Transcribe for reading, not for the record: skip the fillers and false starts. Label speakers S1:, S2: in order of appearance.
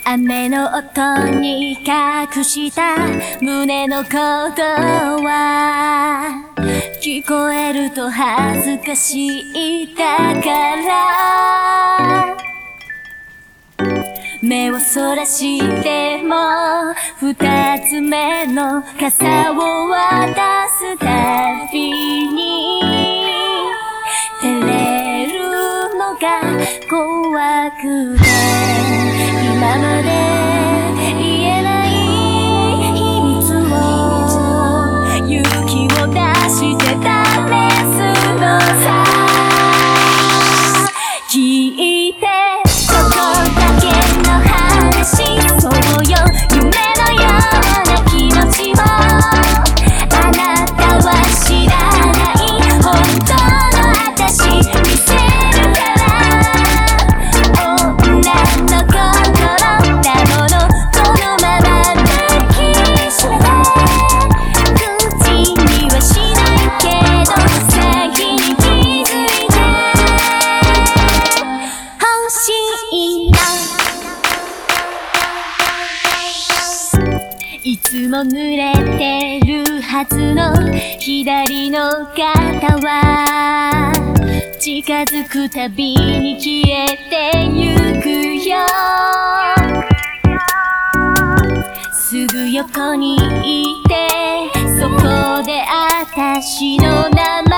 S1: 雨の音に隠した胸の鼓動は聞こえると恥ずかしいだから目をそらしても二つ目の傘を渡すたびに照れるのが怖くて今まで言えない秘密を勇気を出して試すのさ聞いてちょっとだけの話そうよ夢のような気持ちをあなたは知らない本当の私見せるから女の子いつも濡れてるはずの左の肩は近づくたびに消えてゆくよすぐ横にいてそこであたしの名前